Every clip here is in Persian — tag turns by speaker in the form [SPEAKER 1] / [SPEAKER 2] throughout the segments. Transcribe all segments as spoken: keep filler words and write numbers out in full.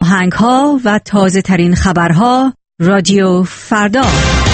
[SPEAKER 1] آهنگ‌ها و تازه‌ترین خبرها رادیو فردا.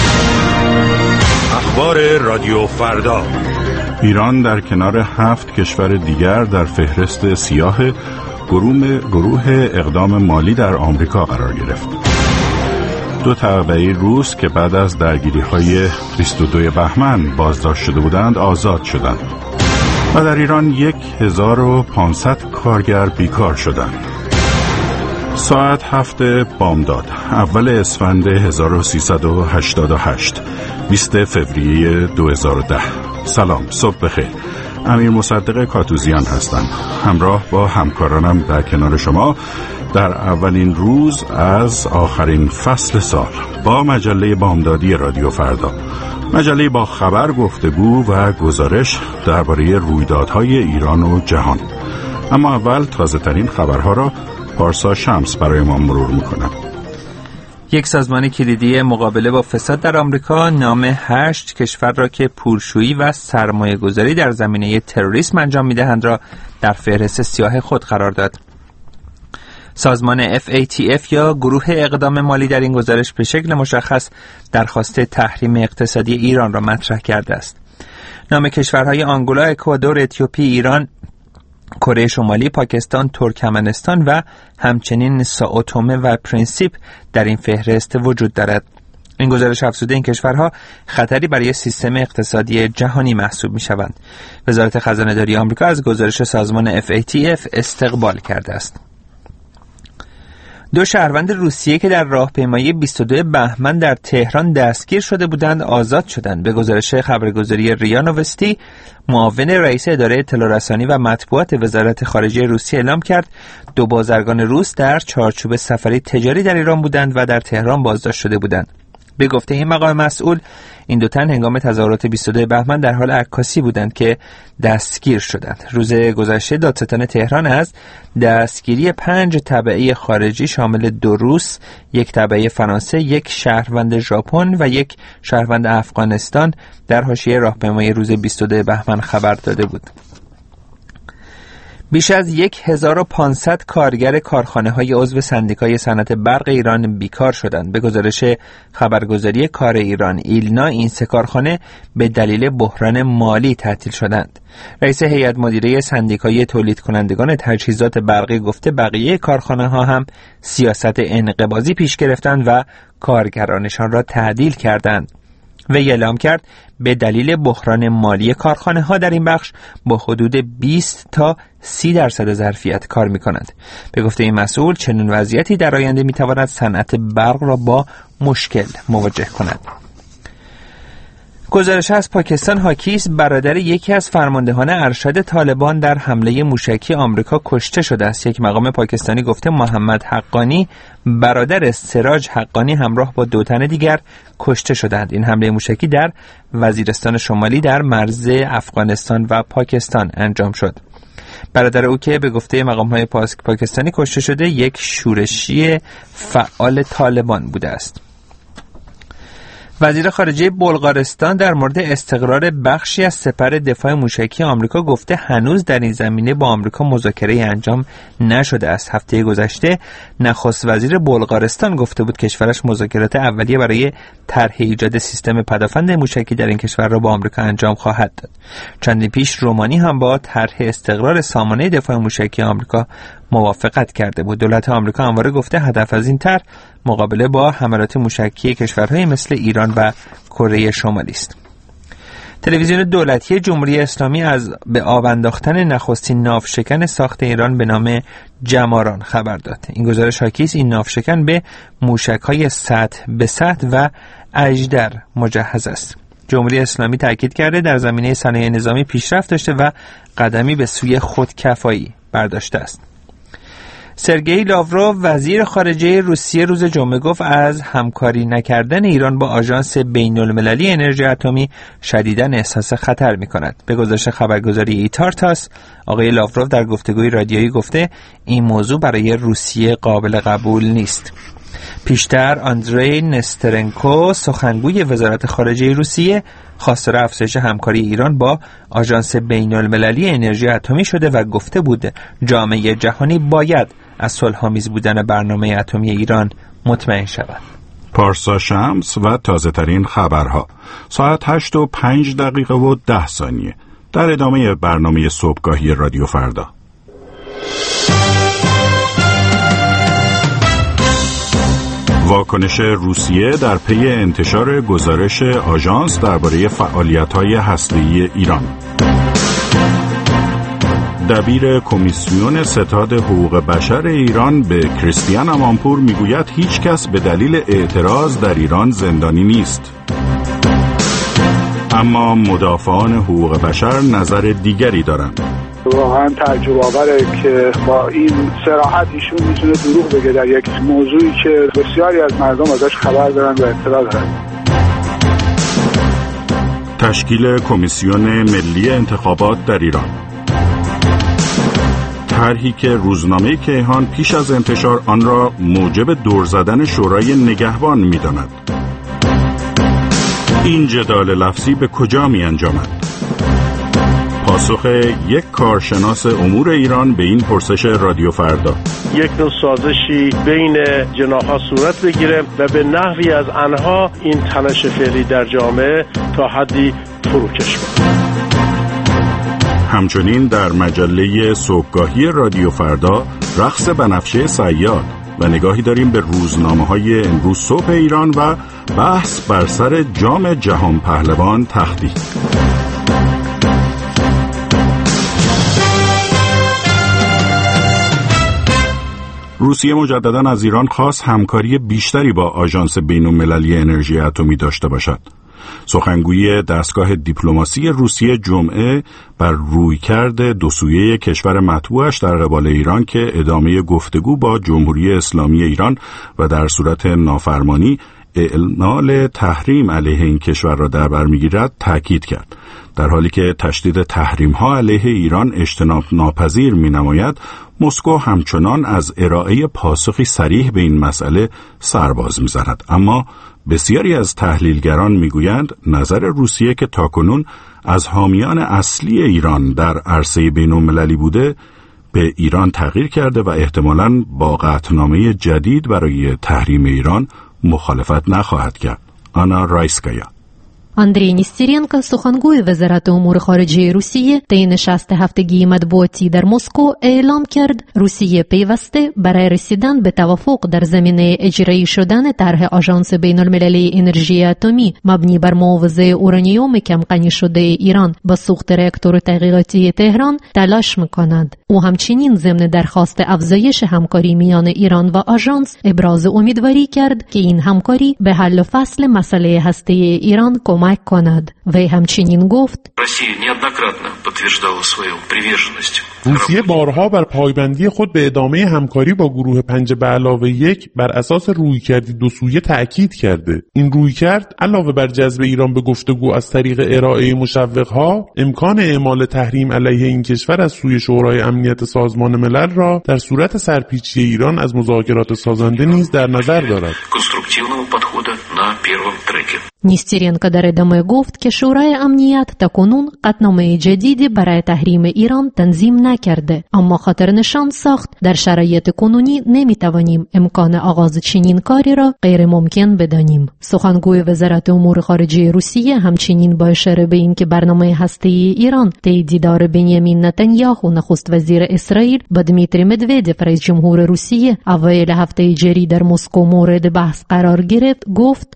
[SPEAKER 2] اخبار رادیو فردا.
[SPEAKER 3] ایران در کنار هفت کشور دیگر در فهرست سیاه گروه گروه اقدام مالی در آمریکا قرار گرفت. دو تبعی روس که بعد از درگیری‌های بیست و دو بهمن بازداشت شده بودند آزاد شدند و در ایران یک هزار و پانصد کارگر بیکار شدند. ساعت هفت بامداد، اول اسفند هزار و سیصد و هشتاد و هشت، بیست فوریه دو هزار و ده. سلام، صبح بخیر. امیر مصدق کاتوزیان هستم، همراه با همکارانم در کنار شما در اولین روز از آخرین فصل سال با مجله بامدادی رادیو فردا، مجله با خبر، گفتگو و گزارش درباره رویدادهای ایران و جهان. اما اول تازه ترین خبرها را پارسا شمس برای ما مرور میکنم.
[SPEAKER 4] یک سازمان کلیدی مقابله با فساد در آمریکا نام هشت کشور را که پولشویی و سرمایه گذاری در زمینه تروریسم انجام میدهند را در فهرست سیاه خود قرار داد. سازمان اف ای تی اف یا گروه اقدام مالی در این گزارش به شکل مشخص درخواست تحریم اقتصادی ایران را مطرح کرده است. نام کشورهای آنگولا، اکوادور، اتیوپی، ایران، کره شمالی، پاکستان، ترکمنستان و همچنین سائو تومه و پرینسیپ در این فهرست وجود دارد. این گزارش افزوده این کشورها خطری برای سیستم اقتصادی جهانی محسوب می شوند. وزارت خزانه داری آمریکا از گزارش سازمان اف ای تی اف استقبال کرده است. دو شهروند روسیه که در راهپیمایی بیست و دو بهمن در تهران دستگیر شده بودند آزاد شدند. به گزارش خبرگزاری ریا نوستی، معاون رئیس اداره اطلاع رسانی و مطبوعات وزارت خارجه روسیه اعلام کرد دو بازرگان روس در چارچوب سفری تجاری در ایران بودند و در تهران بازداشت شده بودند. به گفته این مقام مسئول، این دو تن هنگام تظاهرات بیست و دو بهمن در حال عکاسی بودند که دستگیر شدند. روز گذشته دادستان تهران از دستگیری پنج تبعی خارجی شامل دو روس، یک تبعی فرانسه، یک شهروند ژاپن و یک شهروند افغانستان در حاشیه راهپیمایی روز بیست و دو بهمن خبر داده بود. بیش از یک هزار و پانصد کارگر کارخانه‌های عضو سندیکای صنعت برق ایران بیکار شدند. به گزارش خبرگزاری کار ایران ایلنا، این سه کارخانه به دلیل بحران مالی تعطیل شدند. رئیس هیئت مدیره سندیکای تولید کنندگان تجهیزات برقی گفته بقیه کارخانه‌ها هم سیاست انقباضی پیش گرفتند و کارگرانشان را تعدیل کردند. وی اعلام کرد به دلیل بحران مالی کارخانه ها در این بخش با حدود بیست تا سی درصد ظرفیت کار می کند. به گفته این مسئول چنین وضعیتی در آینده می تواند صنعت برق را با مشکل مواجه کند. گزارش از پاکستان حاکی است برادر یکی از فرماندهان ارشد طالبان در حمله موشکی آمریکا کشته شده است. یک مقام پاکستانی گفته محمد حقانی برادر سراج حقانی همراه با دو تن دیگر کشته شدند. این حمله موشکی در وزیرستان شمالی در مرز افغانستان و پاکستان انجام شد. برادر او که به گفته مقام‌های پاکستانی کشته شده یک شورشی فعال طالبان بوده است. وزیر خارجه بلغارستان در مورد استقرار بخشی از سپر دفاع موشکی آمریکا گفته هنوز در این زمینه با آمریکا مذاکره انجام نشده است. هفته گذشته نخست وزیر بلغارستان گفته بود کشورش مذاکرات اولیه برای طرح ایجاد سیستم پدافند موشکی در این کشور را با آمریکا انجام خواهد داد. چندی پیش رومانی هم با طرح استقرار سامانه دفاع موشکی آمریکا موافقت کرده بود. دولت آمریکا همواره گفته هدف از این طرح مقابله با حملات موشکی کشورهای مثل ایران و کره شمالی است. تلویزیون دولتی جمهوری اسلامی از به آب انداختن نخستین ناوشکن ساخت ایران به نام جماران خبر داد. این گزارش حاکی است این ناوشکن به موشک‌های سطح به سطح و اژدر مجهز است. جمهوری اسلامی تاکید کرده در زمینه صنایع نظامی پیشرفت داشته و قدمی به سوی خودکفایی برداشته است. سرگئی لاوروف وزیر خارجه روسیه روز جمعه گفت از همکاری نکردن ایران با آژانس بین‌المللی انرژی اتمی شدیداً احساس خطر می‌کند. به گزارش خبرگزاری ایتارتاس، آقای لاوروف در گفتگوی رادیویی گفته این موضوع برای روسیه قابل قبول نیست. پیشتر آندری نسترنکو سخنگوی وزارت خارجه روسیه خواستار افزایش همکاری ایران با آژانس بین‌المللی انرژی اتمی شده و گفته بود جامعه جهانی باید از صلح‌آمیز بودن برنامه اتمی ایران مطمئن شود.
[SPEAKER 3] پارسا شمس و تازه ترین خبرها ساعت هشت و پنج دقیقه و ده ثانیه در ادامه برنامه صبحگاهی رادیو فردا. واکنش روسیه در پی انتشار گزارش آژانس درباره فعالیت‌های هسته‌ای ایران. دبیر کمیسیون ستاد حقوق بشر ایران به کریستیان امانپور میگوید هیچ کس به دلیل اعتراض در ایران زندانی نیست. اما مدافعان حقوق بشر نظر دیگری دارند.
[SPEAKER 5] واقعا تعجب آوره که با این صراحت ایشون میتونه دروغ بگه در یک موضوعی که بسیاری از مردم ازش خبر دارن و اطلاع دارن.
[SPEAKER 3] تشکیل کمیسیون ملی انتخابات در ایران. طرحی که روزنامه کیهان پیش از انتشار آن را موجب دور زدن شورای نگهبان می‌داند. این جدال لفظی به کجا می‌انجامد؟ پاسخ یک کارشناس امور ایران به این پرسش رادیو فردا.
[SPEAKER 6] یک نوع سازشی بین جناح‌ها صورت بگیره و به نحوی از آنها این تنش فعلی در جامعه تا حدی فروکش کنه.
[SPEAKER 3] همچنین در مجله صبحگاهی رادیو فردا رقص بنفشه صیاد و نگاهی داریم به روزنامه‌های امروز صبح ایران و بحث بر سر جام جهان پهلوان تختی. روسیه مجدداً از ایران خواست همکاری بیشتری با آژانس بین‌المللی انرژی اتمی داشته باشد. سخنگوی دستگاه دیپلماسی روسیه جمعه بر رویکرد دو سویه کشور مطبوعش در قبال ایران که ادامه گفتگو با جمهوری اسلامی ایران و در صورت نافرمانی اعلان تحریم علیه این کشور را در بر می‌گیرد تاکید کرد. در حالی که تشدید تحریم‌ها علیه ایران اجتناب ناپذیر می‌نماید، مسکو همچنان از ارائه پاسخی صریح به این مسئله سرباز می‌زند. اما بسیاری از تحلیلگران می‌گویند نظر روسیه که تاکنون از حامیان اصلی ایران در عرصه بین‌المللی بوده به ایران تغییر کرده و احتمالاً با قطعنامه جدید برای تحریم ایران مخالفت نخواهد کرد. آنا رایسکایا.
[SPEAKER 7] آندری نیسترینکو سخنگوی وزارت امور خارجه روسیه طی نشست هفتگی مطبوعاتی در مسکو اعلام کرد روسیه پیوسته برای رسیدن به توافق در زمینه اجرایی شدن طرح آژانس بین‌المللی انرژی اتمی مبنی بر معاوضه اورانیوم کم غنی شده ایران با سوخت راکتور تحقیقاتی تهران تلاش می‌کند. او همچنین ضمن درخواست افزایش همکاری میان ایران و آژانس ابراز امیدواری کرد که این همکاری به حل و فصل مسئله هسته ایران کمک کند. وی همچنین گفت
[SPEAKER 8] روسیه بارها بر پایبندی خود به ادامه همکاری با گروه پنج به علاوه یک بر اساس رویکردی دو سویه تأکید کرده. این رویکرد علاوه بر جذب ایران به گفتگو از طریق ارائه مشوقها، امکان اعمال تحریم علیه این کشور از سوی شورای امنیت سازمان ملل را در صورت سرپیچی ایران از مذاکرات سازنده نیز در نظر دارد.
[SPEAKER 7] نیسترینکو در ادامه گفت که شورای امنیت تاکنون قطعنامه جدیدی برای تحریم ایران تنظیم نکرده، اما خاطر نشان ساخت در شرایط کنونی نمیتوانیم امکان آغاز چنین کاری را غیر ممکن بدانیم. سخنگوی وزارت امور خارجه روسیه همچنین با اشاره به این که برنامه هسته‌ای ایران طی دیدار بنیامین نتانیاهو نخست وزیر اسرائیل با دمیتری مدودف رئیس جمهور روسیه اوایل هفته جاری در مسکو مورد بحث قرار گرفت، گفت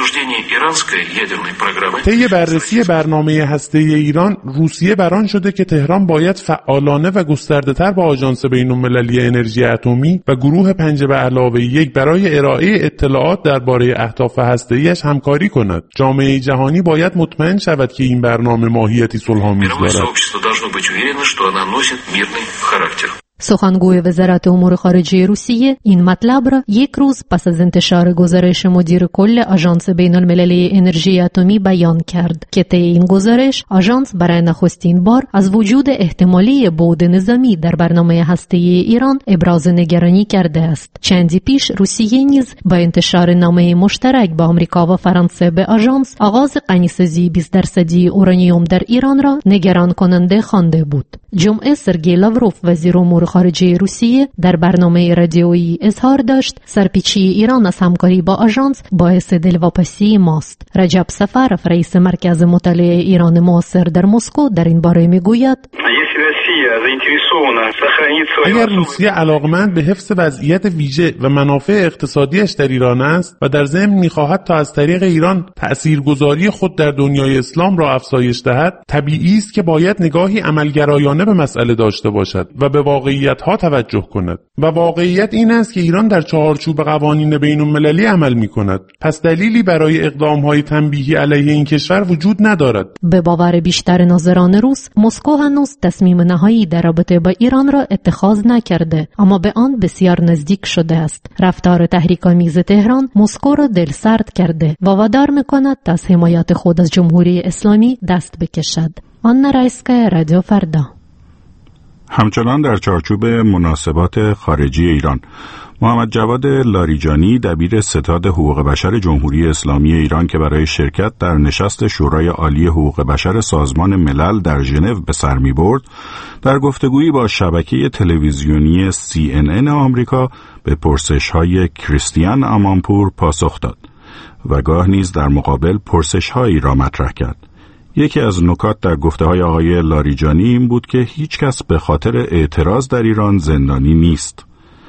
[SPEAKER 8] طی بررسی برنامه هسته‌ای ایران روسیه بران شده که تهران باید فعالانه و گسترده‌تر با آژانس بین‌المللی انرژی اتمی و گروه پنج به علاوه یک برای ارائه اطلاعات درباره اهداف هسته‌ایش همکاری کند. جامعه جهانی باید مطمئن شود که این برنامه ماهیتی صلح‌آمیز دارد.
[SPEAKER 7] سخنگوی وزارت امور خارجه روسیه این مطلب را یک روز پس از انتشار گزارش مدیر کل آژانس بین‌المللی انرژی اتمی بیان کرد که طی این گزارش آژانس برای نخستین بار از وجود احتمالی بعد نظامی در برنامه هسته‌ای ایران ابراز نگرانی کرده است. چندی پیش روسیه نیز با انتشار نامه مشترک با آمریکا و فرانسه به آژانس آغاز غنیسازی بیست درصدی اورانیوم در ایران را نگران کننده خوانده بود. جمعه سرگئی لاوروف وزیر امور خارجه روسیه در برنامه رادیویی اظهار داشت سرپیچی ایران از همکاری با آژانس باعث دلواپسی ماست. رجب سفرف رئیس مرکز مطالعه ایران معاصر در مسکو در این باره میگوید
[SPEAKER 8] اگر روسیه علاقمند به حفظ وضعیت ویژه و منافع اقتصادیش در ایران است و در ضمن می‌خواهد تا از طریق ایران تأثیرگذاری خود در دنیای اسلام را افزایش دهد، طبیعی است که باید نگاهی عملگرایانه به مسئله داشته باشد و به واقعیت‌ها توجه کند. و واقعیت این است که ایران در چهارچوب قوانین بین‌المللی عمل می‌کند. پس دلیلی برای اقدام‌های تنبیهی علیه این کشور وجود ندارد.
[SPEAKER 7] به باور بیشتر ناظران روس، مسکو هنوز تصمیم نهایی در رابطه با ایران را اتخاذ نکرده، اما به آن بسیار نزدیک شده است. رفتار تحریک‌آمیز تهران مسکو را دلسرد کرده و وادار می‌کند تا از حمایت خود از جمهوری اسلامی دست بکشد. آنا رایسکا، رادیو فردا.
[SPEAKER 3] همچنان در چارچوب مناسبات خارجی ایران، محمد جواد لاریجانی دبیر ستاد حقوق بشر جمهوری اسلامی ایران که برای شرکت در نشست شورای عالی حقوق بشر سازمان ملل در ژنو به سر می‌برد، در گفتگویی با شبکه تلویزیونی سی ان ان آمریکا به پرسش‌های کریستیان آمانپور پاسخ داد و گاه نیز در مقابل پرسش‌هایی را مطرح کرد. یکی از نکات در گفته‌های آقای لاریجانی این بود که هیچ کس به خاطر اعتراض در ایران زندانی نیست.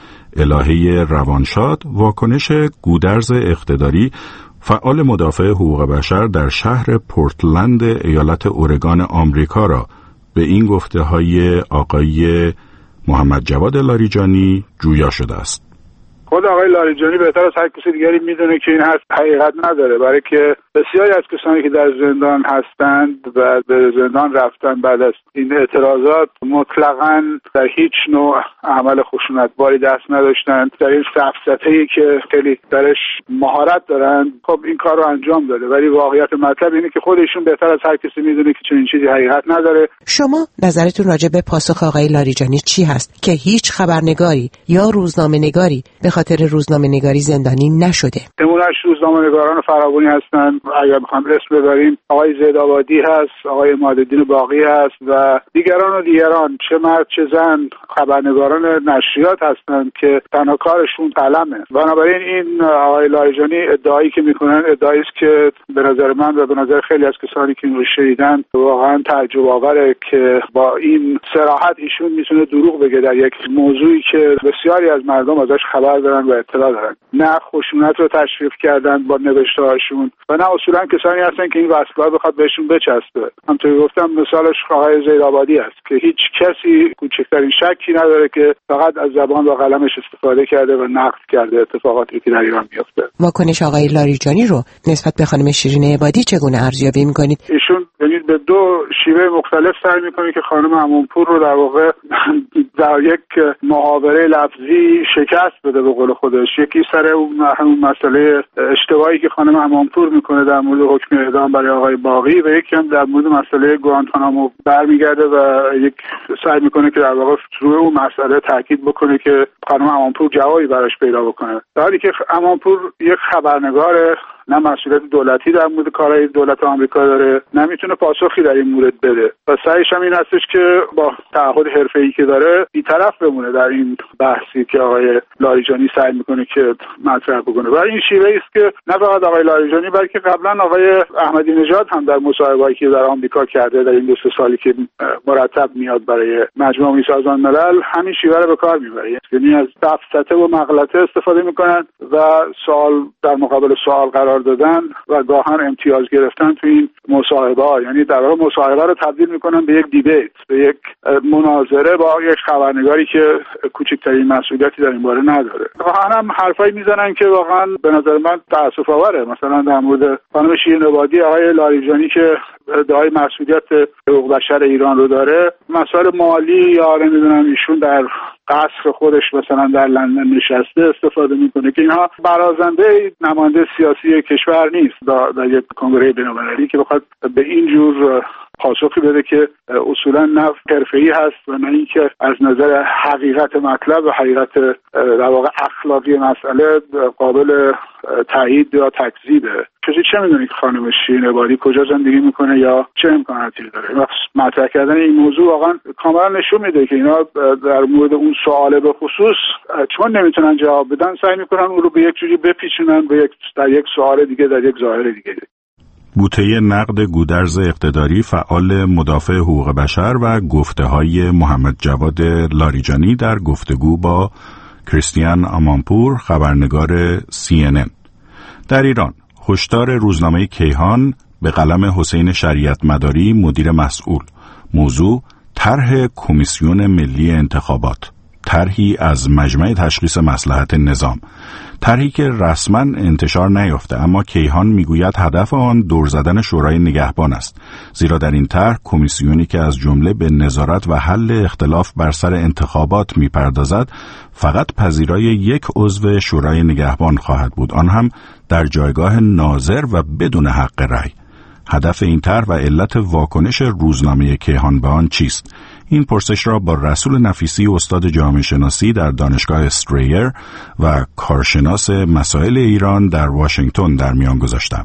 [SPEAKER 3] الهه روانشاد، واکنش گودرز اقتداری، فعال مدافع حقوق بشر در شهر پورتلند ایالت اورگان آمریکا را به این گفته‌های آقای محمد جواد لاریجانی جویا شده است.
[SPEAKER 5] خود آقای لاریجانی بهتر از هر کسی دیگری میدونه که این حرف حقیقت نداره، برای که بسیاری از کسانی که در زندان هستند و به زندان رفتن بعد از این اعتراضات مطلقاً در هیچ نوع عمل خشونتباری دست نداشتند. در این سفسطه‌ای که خیلی درش مهارت دارن خب این کار رو انجام داده، ولی واقعیت مطلب اینه که خودشون بهتر از هر کسی میدونه که چنین چیزی حقیقت نداره.
[SPEAKER 9] شما نظرتون راجع به پاسخ آقای لاریجانی چی هست که هیچ خبرنگاری یا روزنامه‌نگاری به خاطر روزنامه‌نگاری زندانی نشده؟
[SPEAKER 5] نمونه‌اش روزنامه‌نگاران فراوانی هستند. اگر بخوام اسم ببریم آقای زیدآبادی هست، آقای مادالدین باقی هست و دیگران و دیگران، چه مرد چه زن، خبرنگاران نشریات هستند که تنها کارشون قلمه. بنابراین این آقای لاریجانی ادعایی که میکنن ادعایی است که به نظر من و به نظر خیلی از کسانی که این رو شنیدن واقعا تعجب آوره که با این صراحت ایشون میتونه دروغ بگه در یک موضوعی که بسیاری از مردم ازش خبر دارن و اطلاع دارن. نه خشونت رو تشویق کردن با نوشته‌هاشون و نه اصولا کسانی هستن که این وسیله بخواد بهشون بچسبه. همونطوری گفتم مثالش آقای زیدآبادی است که هیچ کسی کوچکترین شکی نداره که فقط از زبان و قلمش استفاده کرده و نقد کرده اتفاقاتی که در ایران میفته.
[SPEAKER 9] واکنش آقای لاریجانی رو نسبت به خانم شیرین عبادی چگونه ارزیابی می‌کنید؟
[SPEAKER 5] ایشون یعنی به دو شیوه مختلف سعی می‌کنه که خانم آمانپور رو در واقع در یک محاوره لفظی شکست بده به قول خودش. یکی سر اون مسئله اشتباهی که خانم آمانپور میکنه در مورد حکم اعدام برای آقای باقی و یکی هم در مورد مسئله گوانتانامو برمیگرده و یک سعی میکنه که در واقع روی اون مسئله تاکید بکنه که خانم آمانپور جوابی براش پیدا بکنه. در حالی که آمانپور یک خبرنگاره، نه مسئولیت دولتی در مورد کارهای دولت آمریکا داره، نمیتونه پاسخی در این مورد بده و سعیش هم این هستش که با تعهد حرفه‌ای که داره بی‌طرف بمونه در این بحثی که آقای لاریجانی سعی میکنه که مطرح بکنه. و این شیوه است که نه فقط آقای لاریجانی بلکه قبلا آقای احمدی نژاد هم در مصاحبه‌ای که در آمریکا کرده در این دو سه سالی که مرتب میاد برای مجمع سازمان ملل همین شیوه رو به کار میبره، یعنی از سفسطه و مغلطه استفاده میکنن و سوال در مقابل سوال قرار دادن و گاهن امتیاز گرفتن تو این مصاحبه ها، یعنی در واقع مصاحبه رو تبدیل میکنن به یک دیبیت، به یک مناظره با یک خبرنگاری که کوچکترین مسئولیتی در این باره نداره. واقعا هم حرفایی میزنن که واقعا به نظر من تأسف آوره. مثلا در مورد خانم شیرین عبادی آقای لاریجانی که ادعای مسئولیت حقوق بشر ایران رو داره، مسائل مالی یا نمیدونم ایشون در قصر خودش مثلا در لندن نشسته استفاده میکنه که اینها برازنده نماینده سیاسی کشور نیست در یک کنگره بین‌المللی که بخواد به این جور پاسخی بده که اصولا نه حرفه‌ای هست و نه اینکه از نظر حقیقت مطلب و حقیقت در واقع اخلاقی مسئله قابل تایید یا تکذیبه. کسی چه میدونه که خانم شیرین عبادی کجا زندگی میکنه یا چه امکاناتی داره؟ مطرح کردن این موضوع واقعا کاملا نشون میده که اینا در مورد اون سوال به خصوص چون نمیتونن جواب بدن سعی میکنن اون رو به یک جوری بپیچونن به یک در یک سوال دیگه در یک ظاهر دیگه.
[SPEAKER 3] بوته نقد گودرز اقتداری، فعال مدافع حقوق بشر و گفته‌های محمد جواد لاریجانی در گفتگو با کریستیان آمانپور، خبرنگار سی ان ان. در ایران هشدار روزنامه کیهان به قلم حسین شریعت مداری، مدیر مسئول. موضوع: طرح کمیسیون ملی انتخابات، طرحی از مجمع تشخیص مصلحت نظام، طرحی که رسما انتشار نیافته، اما کیهان میگوید هدف آن دور زدن شورای نگهبان است، زیرا در این طرح کمیسیونی که از جمله به نظارت و حل اختلاف بر سر انتخابات میپردازد فقط پذیرای یک عضو شورای نگهبان خواهد بود، آن هم در جایگاه ناظر و بدون حق رأی. هدف این طرح و علت واکنش روزنامه کیهان به آن چیست؟ این پرسش را با رسول نفیسی، استاد جامعه شناسی در دانشگاه استریر و کارشناس مسائل ایران در واشنگتن در میان گذاشتم.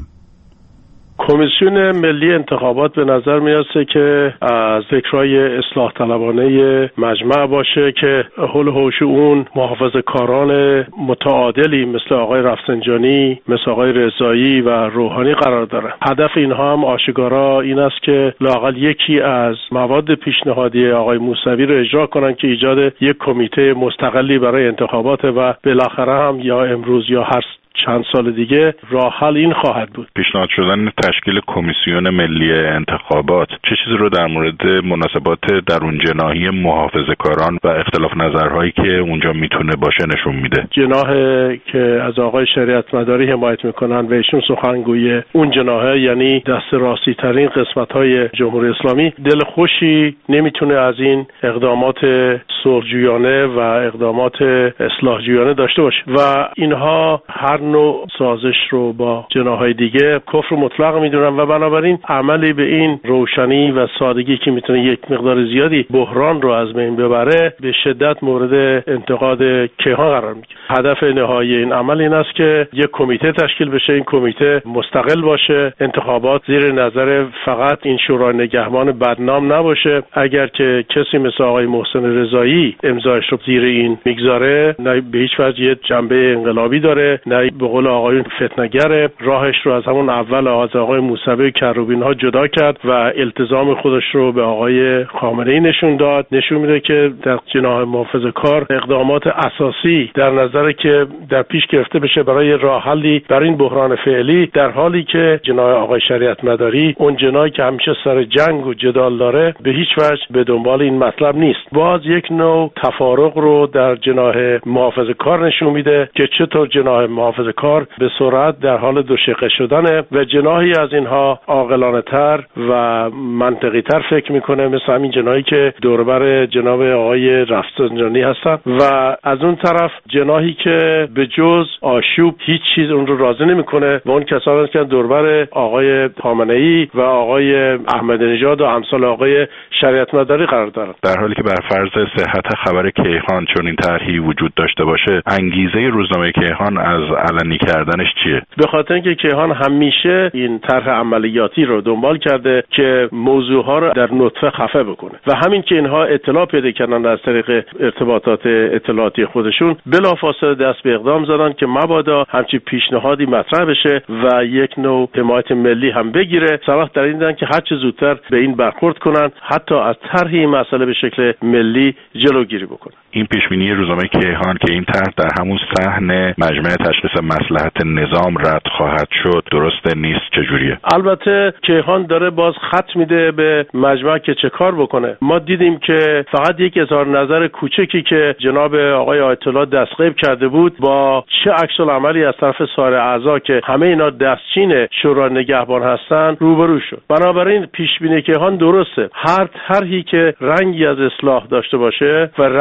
[SPEAKER 6] کمیسیون ملی انتخابات به نظر میاد که از ذکرای اصلاح طلبانه مجمع باشه که حول حوش اون محافظه‌کاران متعادلی مثل آقای رفسنجانی، مثل آقای رضایی و روحانی قرار داره. هدف اینها هم آشکارا این است که لااقل یکی از مواد پیشنهادی آقای موسوی رو اجرا کنن که ایجاد یک کمیته مستقلی برای انتخابات و بالاخره هم یا امروز یا هر چند سال دیگه راه حل این خواهد بود.
[SPEAKER 3] پیشنهاد شدن تشکیل کمیسیون ملی انتخابات چه چیزی رو در مورد مناسبات درون جناحی محافظه‌کاران و اختلاف نظرهایی که اونجا میتونه باشه نشون میده؟
[SPEAKER 6] جناح که از آقای شریعت مداری حمایت میکنن و ایشون سخنگوی اون جناح، یعنی دست راستی ترین قسمت های جمهوری اسلامی، دل خوشی نمیتونه از این اقدامات صلح‌جویانه و اقدامات اصلاح‌جویانه داشته باشه و اینها هر نوع سازش رو با جناح‌های دیگه کفر مطلق میدونن و بنابراین عملی به این روشنی و سادگی که میتونه یک مقدار زیادی بحران رو از بین ببره به شدت مورد انتقاد کیهان قرار میگیره. هدف نهایی این عمل این است که یک کمیته تشکیل بشه، این کمیته مستقل باشه، انتخابات زیر نظر فقط این شورای نگهبان بدنام نباشه. اگر که کسی مثل آقای محسن رضایی امضایش رو زیر این میگذاره، نه به هیچ وجه یه جنبه انقلابی داره، نه به قول آقایون فتنه‌گره. راهش رو از همون اول از آقای موسوی کروبین ها جدا کرد و التزام خودش رو به آقای خامنه‌ای نشون داد. نشون میده که در جناح محافظه‌کار اقدامات اساسی در نظر که در پیش گرفته بشه برای راه حلی برای این بحران فعلی، در حالی که جناح آقای شریعت مداری اون جناحی که همیشه سر جنگ و جدال داره به هیچ وجه به دنبال این مطلب نیست. باز یک نوع تفارق رو در جناح محافظه‌کار نشون میده که چطور جناح محافظه‌کار به سرعت در حال دوشقه شدنه و جناحی از اینها عاقلانه‌تر و منطقی‌تر فکر میکنه، مثل همین جناحی که دوربر جناب آقای رفسنجانی هستن، و از اون طرف جناحی که به جز آشوب هیچ چیز اون رو راضی نمیکنه و اون کسانی که دوربر آقای خامنه‌ای و آقای احمدی نژاد و امثال آقای شریعت مداری قرار دارن.
[SPEAKER 3] در حالی که بر فرض صحت خبر کیهان چون این طرحی وجود داشته باشه، انگیزه روزنامه کیهان از علنی کردنش چیه؟
[SPEAKER 6] به خاطر اینکه کیهان همیشه این طرح عملیاتی رو دنبال کرده که موضوعها رو در نطفه خفه بکنه و همین که اینها اطلاع پیدا کردن از طریق ارتباطات اطلاعاتی خودشون، بلافاصله دست به اقدام زدن که مبادا همچین پیشنهادی مطرح بشه و یک نوع حمایت ملی هم بگیره. صلاح در این دیدن که هر چه زودتر به این برخورد کنن، حتی از طرح این مسئله به شکل ملی جلوگیری بکنن.
[SPEAKER 3] این پیشبینی روزنامه کیهان که این طرح در همون صحن مجمع تشخیص مصلحت نظام رد خواهد شد درست نیست، چجوریه؟
[SPEAKER 6] البته کیهان داره باز خط میده به مجمع که چه کار بکنه. ما دیدیم که فقط یک اظهار نظر کوچکی که جناب آقای آیت الله دستقیب کرده بود با چه عکس العملی از طرف سایر اعضا که همه اینا دستچین شورای نگهبان هستن روبرو شد. بنابراین پیشبینی کیهان درسته. هر طرحی که رنگی از اصلاح داشته باشه و رنگی از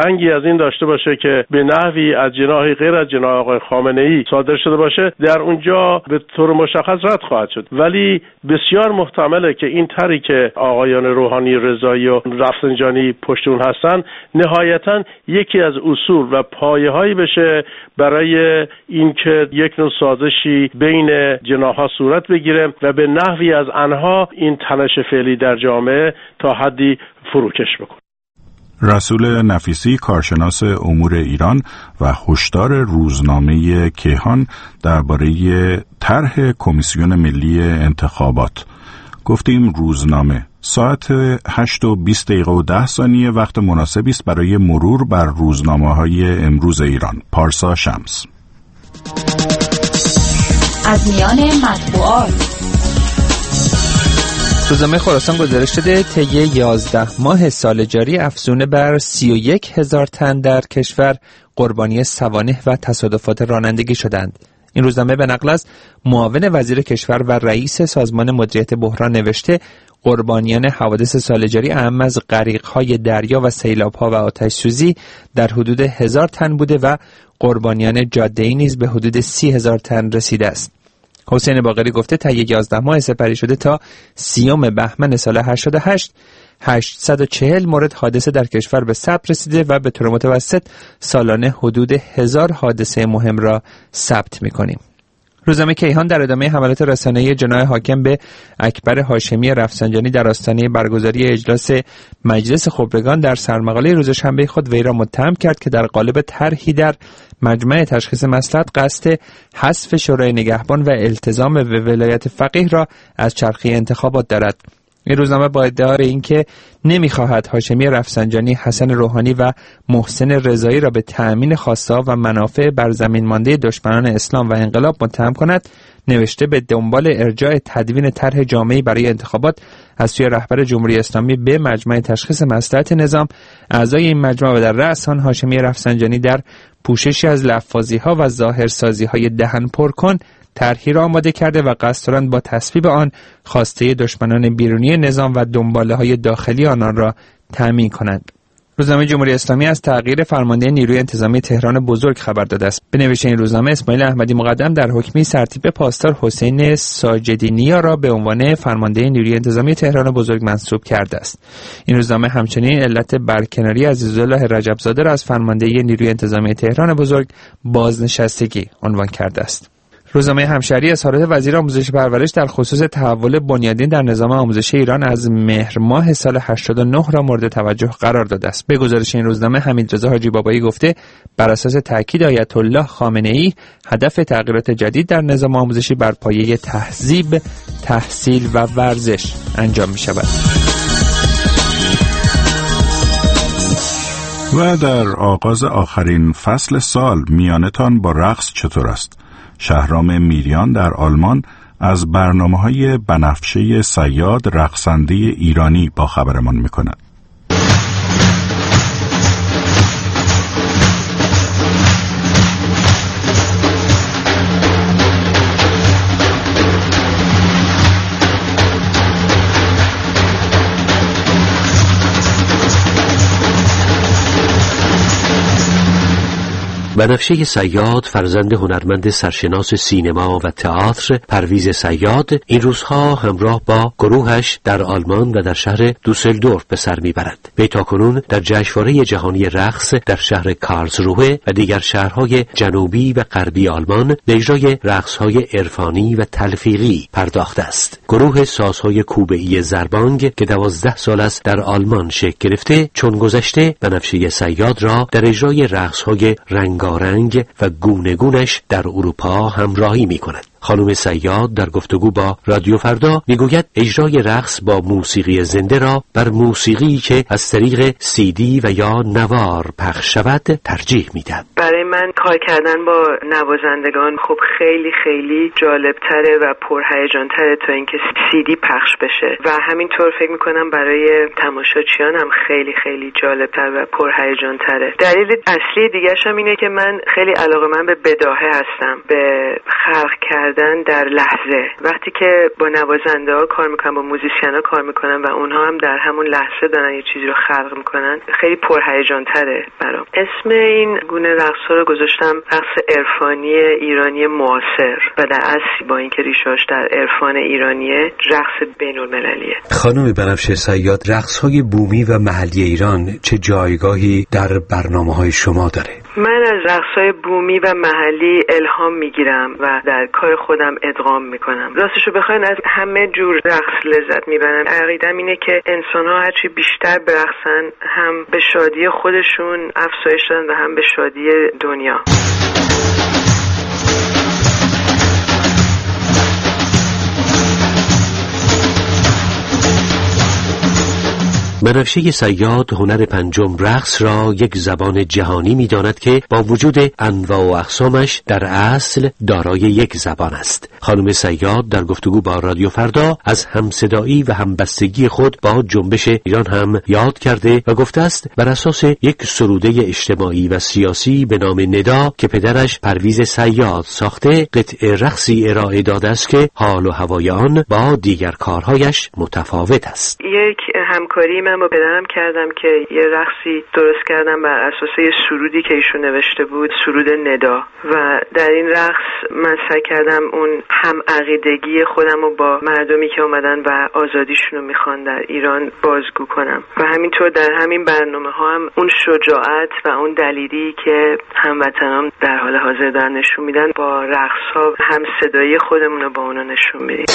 [SPEAKER 6] این داشته باشه که به نحوی از جناح غیر از جناح آقای خامنه‌ای صادر شده باشه، در اونجا به طور مشخص رد خواهد شد. ولی بسیار محتمله که این طرحی که آقایان روحانی، رضایی و رفسنجانی پشت اون هستن نهایتاً یکی از اصول و پایه‌هایی بشه برای اینکه یک نوع سازشی بین جناح‌ها صورت بگیره و به نحوی از آنها این تنش فعلی در جامعه تا حدی فروکش بکنه.
[SPEAKER 3] رسول نفیسی، کارشناس امور ایران و هشدار روزنامه کیهان درباره طرح کمیسیون ملی انتخابات. گفتیم روزنامه ساعت هشت و بیست دقیقه و ده ثانیه وقت مناسبی است برای مرور بر روزنامه‌های امروز ایران. پارسا شمس.
[SPEAKER 10] از میان مطبوعات
[SPEAKER 4] روزنامه خراسان گزارش داده طی یازده ماه سال جاری افزون بر سی و یک هزار تن در کشور قربانی سوانح و تصادفات رانندگی شدند. این روزنامه به نقل از معاون وزیر کشور و رئیس سازمان مدیریت بحران نوشته قربانیان حوادث سال جاری اعم از غریق‌های دریا و سیلاب‌ها و آتش سوزی در حدود هزار تن بوده و قربانیان جاده‌ای نیز به حدود سی هزار تن رسیده است. حسین باقری گفته طی یازده ماه سپری شده تا سیوم بهمن سال هشتاد و هشت هشتصد و چهل مورد حادثه در کشور به ثبت رسیده و به طور متوسط سالانه حدود هزار حادثه مهم را ثبت می‌کنیم. روزنامه کیهان در ادامه حملات رسانه‌ای جناح حاکم به اکبر هاشمی رفسنجانی در آستانه برگزاری اجلاس مجلس خبرگان در سرمقاله روز شنبه خود وی را متهم کرد که در قالب طرحی در مجمع تشخیص مصلحت قصد حذف شورای نگهبان و التزام به ولایت فقیه را از چرخه انتخابات دارد. این روزنامه با ادعای اینکه نمی‌خواهد هاشمی رفسنجانی، حسن روحانی و محسن رضایی را به تأمین خواسته‌ها و منافع بر زمین مانده دشمنان اسلام و انقلاب متهم کند، نوشته به دنبال ارجاع تدوین طرح جامعی برای انتخابات از سوی رهبر جمهوری اسلامی به مجمع تشخیص مصلحت نظام، اعضای این مجمع و در رأس آن هاشمی رفسنجانی در پوششی از لفاظی‌ها و ظاهرسازی‌های دهن پر کن طرحی را آماده کرده و قصد دارند با تصویب آن خواسته دشمنان بیرونی نظام و دنباله‌های داخلی آنان را تأمین کنند. روزنامه جمهوری اسلامی از تغییر فرمانده نیروی انتظامی تهران بزرگ خبر داده است. به نوشته این روزنامه اسماعیل احمدی مقدم در حکمی سرتیپ پاسدار حسین ساجدینیا را به عنوان فرمانده نیروی انتظامی تهران بزرگ منصوب کرده است. این روزنامه همچنین علت برکناری عزیزالله رجبزاده را از فرمانده نیروی انتظامی تهران بزرگ بازنشستگی عنوان کرده است. روزنامه همشهری اظهارات وزیر آموزش و پرورش در خصوص تحول بنیادین در نظام آموزشی ایران از مهر ماه سال هشتاد و نه را مورد توجه قرار داده است. به گزارش این روزنامه حمیدرضا حاجی بابایی گفته بر اساس تاکید آیت الله خامنه‌ای هدف تغییرات جدید در نظام آموزشی بر پایه تهذیب، تحصیل و ورزش انجام می شود.
[SPEAKER 3] و در آغاز آخرین فصل سال میانتان با رقص چطور است؟ شهرام میریان در آلمان از برنامه‌های بنفشه صیاد رقصنده ایرانی با خبرمان می‌کند.
[SPEAKER 11] بنفشه صیاد، فرزند هنرمند سرشناس سینما و تئاتر پرویز صیاد، این روزها همراه با گروهش در آلمان و در شهر دوسلدورف به سر میبرد. وی تاکنون در جشنواره جهانی رقص در شهر کارلسروه و دیگر شهرهای جنوبی و غربی آلمان به اجرای رقصهای عرفانی و تلفیقی پرداخته است. گروه سازهای کوبه‌ای زربانگ که دوازده سال است در آلمان شکل گرفته، چون گذشته بنفشه صیاد را در اجرای رقصهای رنگ رنگ و گونه گونش در اروپا همراهی می کند. خانم صیاد در گفتگو با رادیو فردا میگوید اجرای رقص با موسیقی زنده را بر موسیقی که از طریق سی دی و یا نوار پخش شود ترجیح میدهد.
[SPEAKER 12] برای من کار کردن با نوازندگان خب خیلی خیلی جالبتره و پرهیجان‌تره تا اینکه سی دی پخش بشه و همینطور فکر میکنم برای تماشاچیان هم خیلی خیلی جالبتر و پرهیجان‌تره. دلیل اصلی دیگه‌ش هم اینه که من خیلی علاقه‌مند به بداهه هستم، به خلق کردن کردن در لحظه. وقتی که با نوازنده ها کار میکنم، با موزیسین ها کار میکنم و اونها هم در همون لحظه دارن یه چیزی رو خلق میکنن، خیلی پرهیجان تره برام. اسم این گونه رقص ها رو گذاشتم رقص عرفانی ایرانی معاصر و در اصل با اینکه ریشه‌اش در عرفان ایرانیه، رقص بین‌المللیه.
[SPEAKER 11] خانم بنفشه صیاد، رقص‌های بومی و محلی ایران چه جایگاهی در برنامه‌های شما داره؟
[SPEAKER 12] من از رقص‌های بومی و محلی الهام میگیرم و در کار خودم ادغام میکنم. راستشو بخواین از همه جور رقص لذت میبرم. عقیدم اینه که انسان‌ها هرچی بیشتر برقصن، هم به شادی خودشون افزایش دادن و هم به شادی دنیا.
[SPEAKER 11] بنفشه صیاد هنر پنجم رقص را یک زبان جهانی می‌داند که با وجود انواع و اقسامش در اصل دارای یک زبان است. خانم صیاد در گفتگو با رادیو فردا از همصدایی و همبستگی خود با جنبش ایران هم یاد کرده و گفته است بر اساس یک سروده اجتماعی و سیاسی به نام ندا که پدرش پرویز صیاد ساخته، قطعه رقصی ارائه داده است که حال و هوای آن با دیگر کارهایش متفاوت است.
[SPEAKER 12] یک همکاری من با پدرم کردم که یه رقصی درست کردم بر اساس یه سرودی که ایشون نوشته بود، سرود ندا، و در این رقص من سعی کردم اون هم عقیدگی خودم رو با مردمی که اومدن و آزادیشون رو میخوان در ایران بازگو کنم و همینطور در همین برنامه ها هم اون شجاعت و اون دلیری که هموطنان در حال حاضر دارن نشون میدن، با رقص ها هم صدایی خودمون رو با اونا نشون میدیم.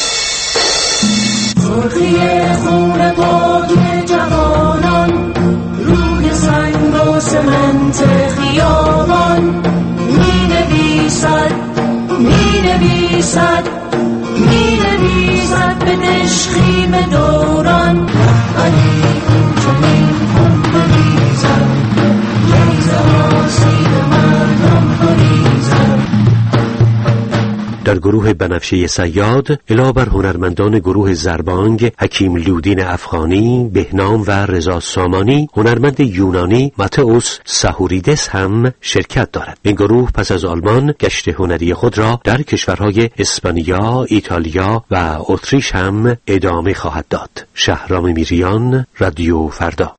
[SPEAKER 13] سرخی خون پاک جوانان روی سنگ و سمنت خیابان می نویسد می نویسد می نویسد به نشخیم دوران ولی این چنین خون بریزد لیزه آسیب مردم بریزد.
[SPEAKER 11] در گروه بنفشه صیاد علاوه بر هنرمندان گروه زربانگ، حکیم لودین افغانی، بهنام و رضا سامانی، هنرمند یونانی ماتئوس ساهوریدس هم شرکت دارد. این گروه پس از آلمان گشت هنری خود را در کشورهای اسپانیا، ایتالیا و اتریش هم ادامه خواهد داد. شهرام میریان، رادیو فردا.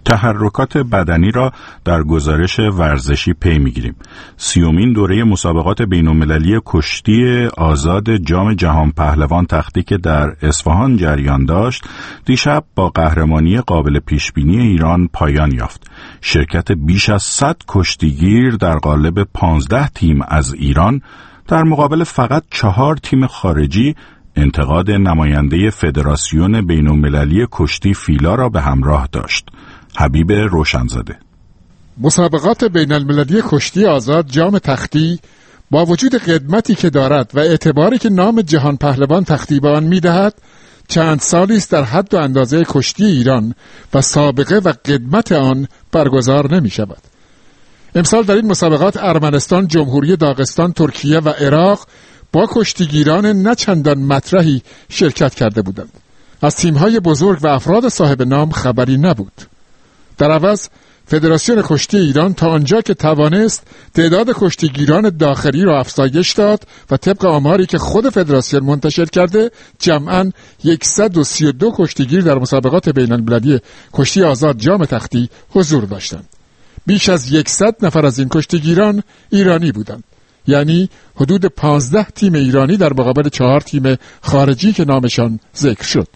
[SPEAKER 3] تحرکات بدنی را در گزارش ورزشی پی می‌گیریم. سیومین دوره مسابقات بین‌المللی کشتی آزاد جام جهان پهلوان تختی که در اصفهان جریان داشت، دیشب با قهرمانی قابل پیشبینی ایران پایان یافت. شرکت بیش از صد کشتیگیر در قالب پانزده تیم از ایران در مقابل فقط چهار تیم خارجی انتقاد نماینده فدراسیون بین‌المللی کشتی فیلا را به همراه داشت. حبیب روشنزاده.
[SPEAKER 14] مسابقات بین المللی کشتی آزاد جام تختی با وجود قدمتی که دارد و اعتباری که نام جهان پهلوان تختی به آن می‌دهد، چند سالی است در حد و اندازه کشتی ایران و سابقه و قدمت آن برگزار نمی‌شود. امسال در این مسابقات ارمنستان، جمهوری داغستان، ترکیه و عراق با کشتیگیران نه چندان مطرحی شرکت کرده بودند. از تیم‌های بزرگ و افراد صاحب نام خبری نبود. در عوض فدراسیون کشتی ایران تا آنجا که توانست تعداد کشتیگیران داخلی را افزایش داد و طبق آماری که خود فدراسیون منتشر کرده جمعاً صد و سی و دو کشتیگیر در مسابقات بین المللی کشتی آزاد جام تختی حضور داشتند. بیش از صد نفر از این کشتیگیران ایرانی بودند، یعنی حدود پانزده تیم ایرانی در مقابل چهار تیم خارجی که نامشان ذکر شد.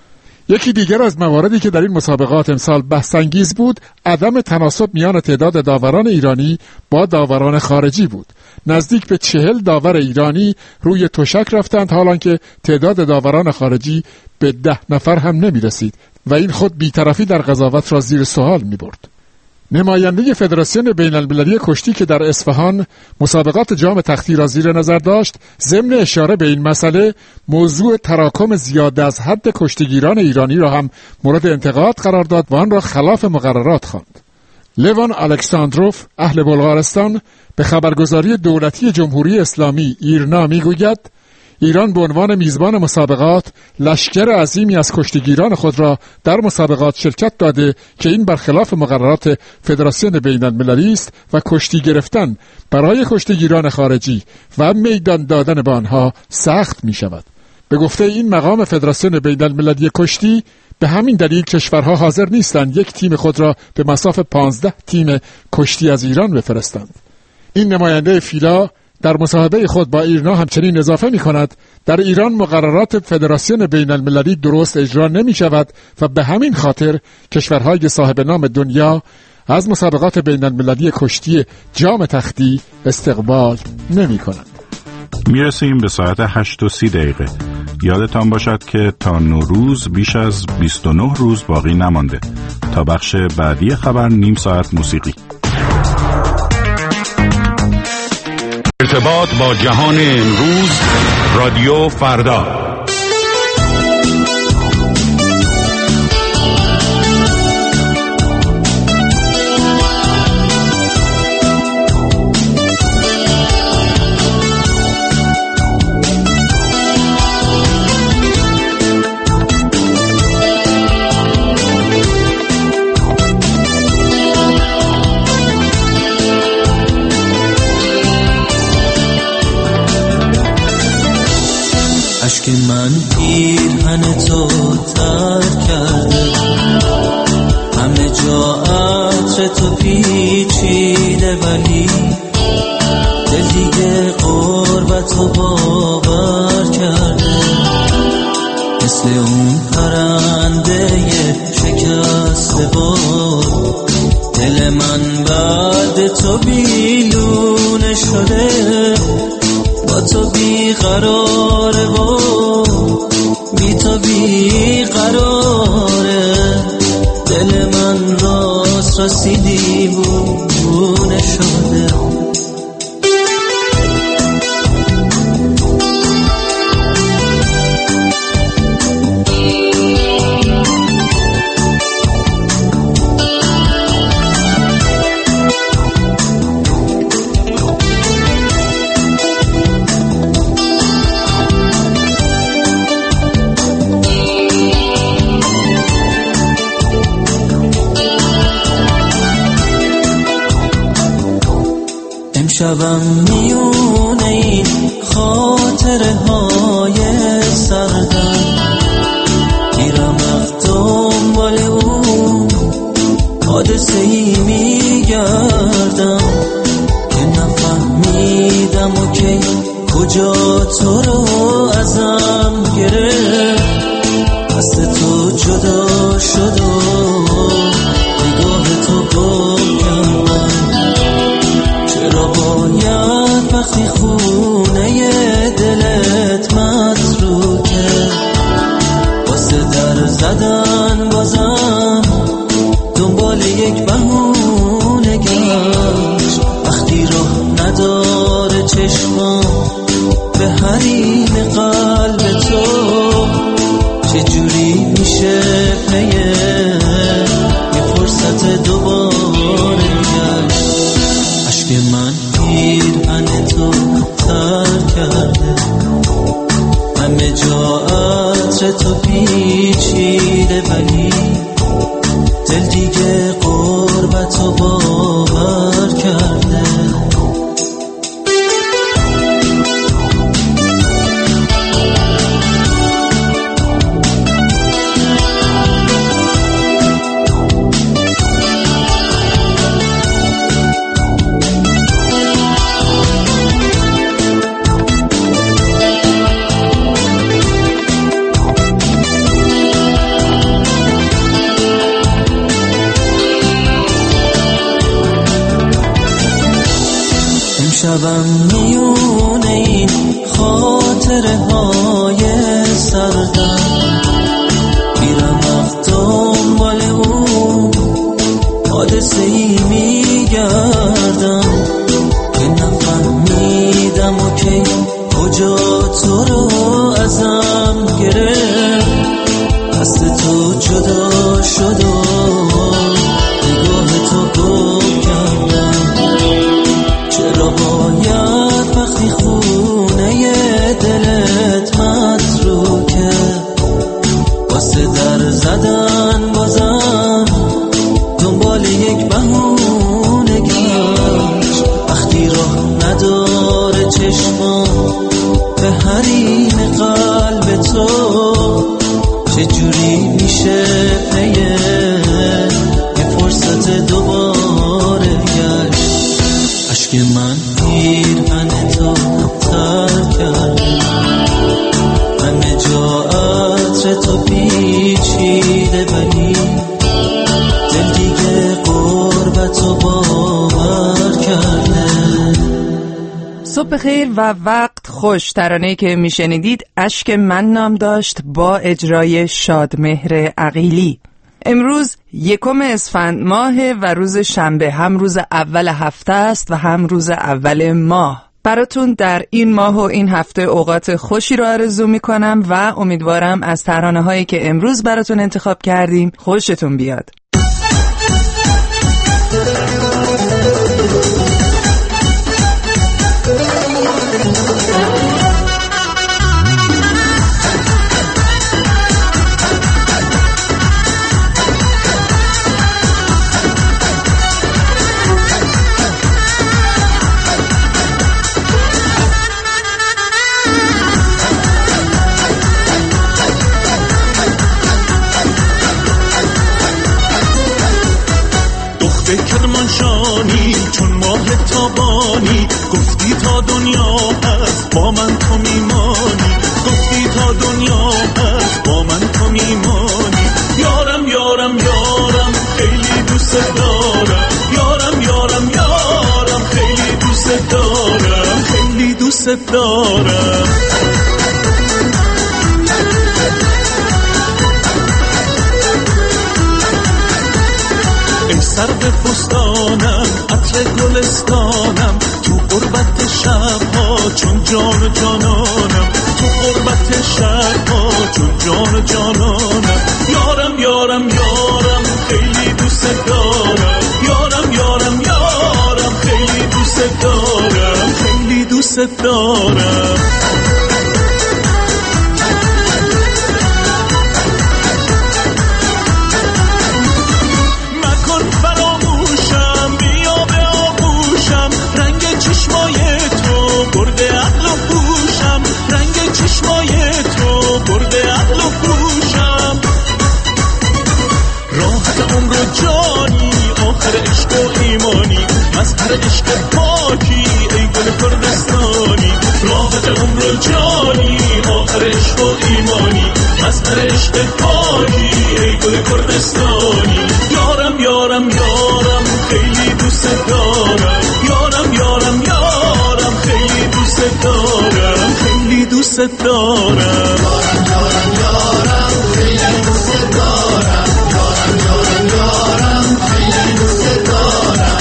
[SPEAKER 14] یکی دیگر از مواردی که در این مسابقات امسال بحث‌انگیز بود، عدم تناسب میان تعداد داوران ایرانی با داوران خارجی بود. نزدیک به چهل داور ایرانی روی تشک رفتند، حالانکه تعداد داوران خارجی به ده نفر هم نمی رسید و این خود بی‌طرفی در قضاوت را زیر سوال می برد. نماینده فدراسیون بین المللی کشتی که در اصفهان مسابقات جام تختی را زیر نظر داشت، ضمن اشاره به این مسئله موضوع تراکم زیاد از حد کشتیگیران ایرانی را هم مورد انتقاد قرار داد و آن را خلاف مقررات خواند. لوان الکساندروف اهل بلغارستان به خبرگزاری دولتی جمهوری اسلامی ایرنا میگوید ایران به عنوان میزبان مسابقات لشکر عظیمی از کشتیگیران خود را در مسابقات شرکت داده که این برخلاف مقررات فدراسیون بین المللی است و کشتی گرفتن برای کشتیگیران خارجی و میدان دادن به آنها سخت می شود. به گفته این مقام فدراسیون بین المللی کشتی، به همین دلیل کشورها حاضر نیستند یک تیم خود را به مصاف پانزده تیم کشتی از ایران بفرستند. این نماینده فیلا در مصاحبه خود با ایرنا همچنین اضافه می کند در ایران مقررات فدراسیون بین المللی درست اجرا نمی شود و به همین خاطر کشورهای صاحب نام دنیا از مسابقات بین المللی کشتی جام تختی استقبال نمی کنند.
[SPEAKER 3] میرسیم به ساعت هشت و سی دقیقه. یادتان باشد که تا نوروز بیش از بیست و نه روز باقی نمانده. تا بخش بعدی خبر نیم ساعت موسیقی.
[SPEAKER 2] ارتباط با جهان امروز، رادیو فردا.
[SPEAKER 13] اشک من پیرهن تو تر کرده، همه جا عطر تو پیچیده، ولی دل دیگه قربت و باور کرده. مثل اون پرنده شکسته بار، دل من بعد تو بیلونه شده. با تو بی قراره و بی تو بی قراره، دل من راست راستی دیوونه شده. شبم میونه این خاطره های سردم، میرم از دنبال اون حادثه ای میگردم که نفهمیدم و که کجا تو رو ازم گرفت. دست تو جدا شد و نگاه تو گم کردم. چرا باید وقتی خونه دلت متروکه واسه در زدن بازم دنبال یک بهونه گشت؟ وقتی راه نداره چشمام به حریم قلب تو، چجوری میشه پیه یه فرصت دوباره گشت؟ اشک من پیرهن تو تر کرده، همه جا عطر تو پیچیده، ولی دل دیگه قربت و باور کرده. شبم میونه این خاطره های سردم، میرم از دنبال اون حادثه ای میگردم که نفهمیدم و که کجا تو رو ازم گرفت. دست تو جدا شد و نگاه تو گم کردم. چرا باید وقتی خونه دلت چشمام به حریم قلب تو چجوری میشه پیه یه فرصت دوباره گشت عشق من پیرهن تو تر کرد همه جا عطر تو پیچیده ولی دل دیگه قربت و باور کرده.
[SPEAKER 15] صبح خیر و وقت خوش. ترانه‌ای که میشنیدید اشک من نام داشت با اجرای شادمهر عقیلی. امروز یکم اسفند ماه و روز شنبه، هم روز اول هفته است و هم روز اول ماه. براتون در این ماه و این هفته اوقات خوشی رو آرزو میکنم و امیدوارم از ترانه‌هایی که امروز براتون انتخاب کردیم خوشتون بیاد.
[SPEAKER 16] به کرمانشانی چون ماه تابانی گفتی تا دنیا هست با من تو میمانی گفتی تا دنیا هست با من تو میمانی یارم یارم یارم خیلی دوست دارم یارم یارم یارم خیلی دوست دارم خیلی دوست دارم سر به فستانم عطر گلستانم تو غربت شبها چون جان و جانانم تو غربت شبها چون جان و جانانم یارم یارم یارم خیلی دوست دارم یارم یارم یارم خیلی دوست دارم خیلی دوست دارم برده عقل و پوشم رنگ چشمای تو برده عقل و پوشم راحت عمر و جانی آخر عشق و ایمانی مظهر عشق پاکی ای گل کردستانی راحت عمر و جانی آخر عشق و ایمانی مظهر عشق پاکی ای گل کردستانی یارم یارم یارم خیلی دوست دارم یارم یارم یارم خیلی دوست دارم خیلی دوست دارم یارم یارم یارم خیلی دوست دارم یارم یارم یارم خیلی دوست دارم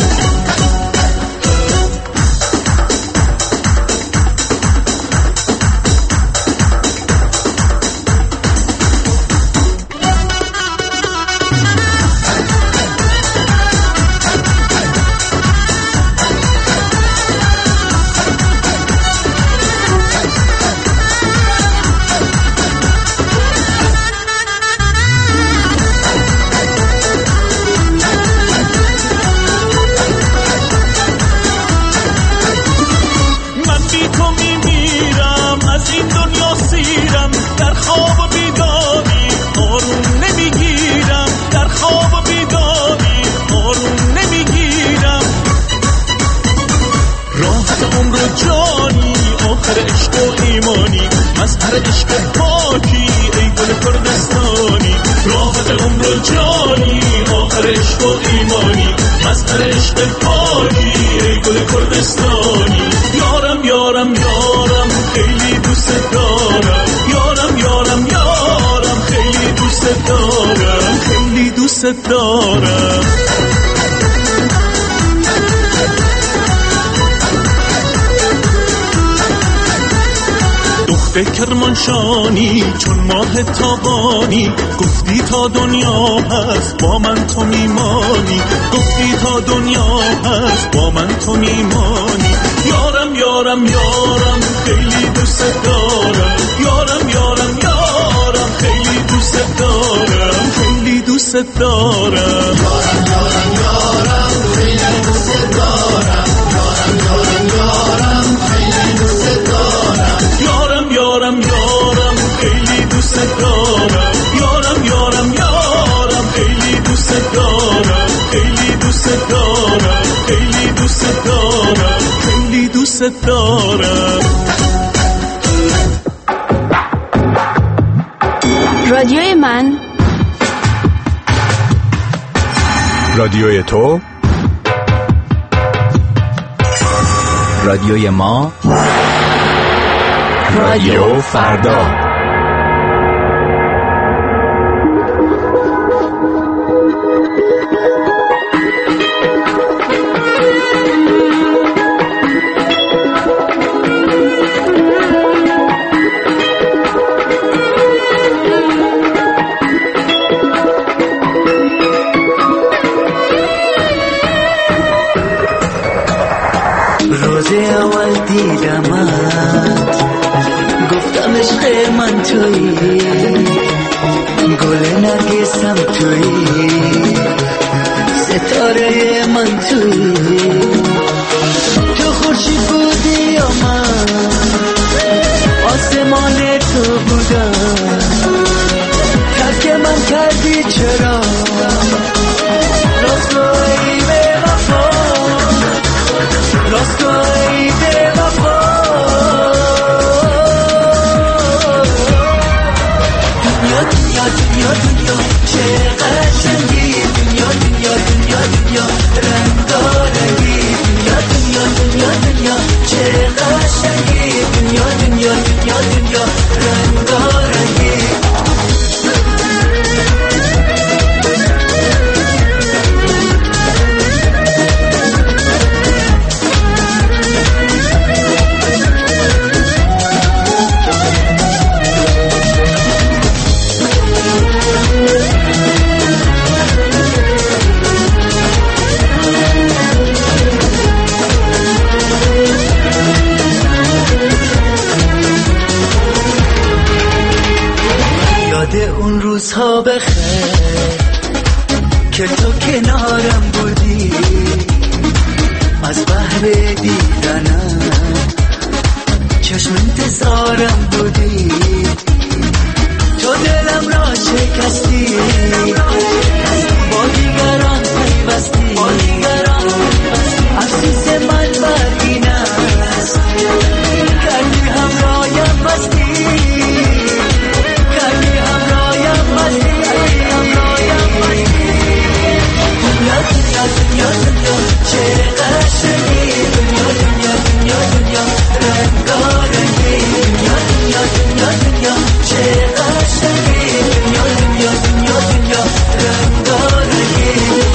[SPEAKER 16] مظهر عشق پاکی ای گل کردستانی راحت عمر و جانی آخر عشق و ایمانی مظهر عشق پاکی ای گل کردستانی یارم یارم یارم خیلی دوست دارم یارم یارم یارم خیلی دوست دارم خیلی دوست دارم به کرمانشانی چون ماه تابانی گفتی تا دنیا هست با من تو میمانی گفتی تا دنیا هست با من تو میمانی یارم یارم یارم خیلی دوست دارم یارم یارم یارم خیلی دوست دارم خیلی دوست دارم یارم یارم یارم خیلی دوست دارم یارم یارم یارم خیلی دوست دوست دارم.
[SPEAKER 10] رادیوی من،
[SPEAKER 2] رادیوی تو، رادیوی ما، رادیو فردا.
[SPEAKER 13] اول دیدمت گفتم عشق من تویی، گل نرگسم تویی، ستاره من تویی، تو خورشید بودی یا من آسمان تو بودم، ترک من کردی چرا راست گویی به وفا، راست گویی به وفا. دنیا دنیا دنیا دنیا چه قشنگی، دنیا دنیا دنیا دنیا رنگارنگی، دنیا دنیا دنیا دنیا چه قشنگی، دنیا دنیا دنیا دنیا رنگارنگی. اون روزها بخیر که تو کنارم بودی، از بحر دیدنم چشم انتظارم بودی، تو دلم را شکستی، با دیگران پیوستی، افسوس من بر این است کردی همرایم بستی، دنیا دنیا چه قشنگی، دنیا دنیا دنیا دنیا رنگارنگی، دنیا دنیا دنیا دنیا چه قشنگی، دنیا دنیا دنیا دنیا رنگارنگی.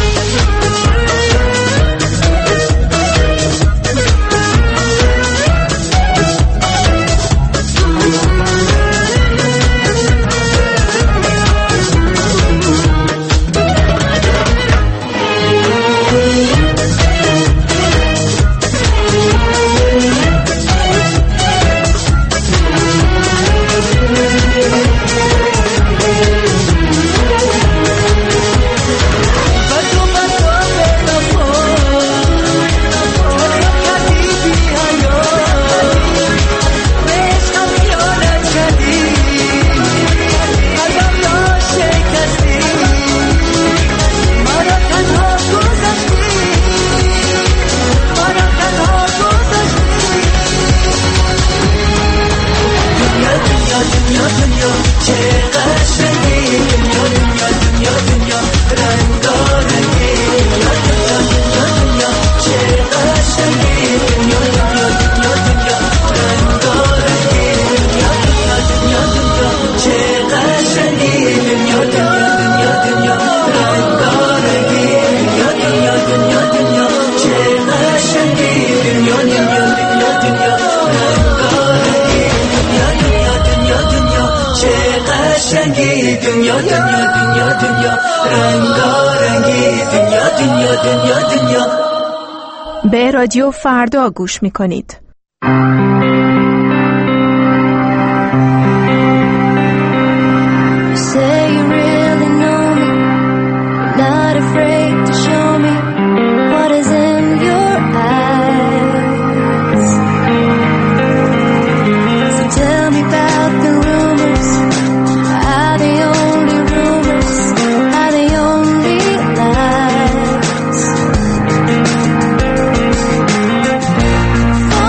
[SPEAKER 17] به رادیو فردا گوش می‌کنید.
[SPEAKER 18] For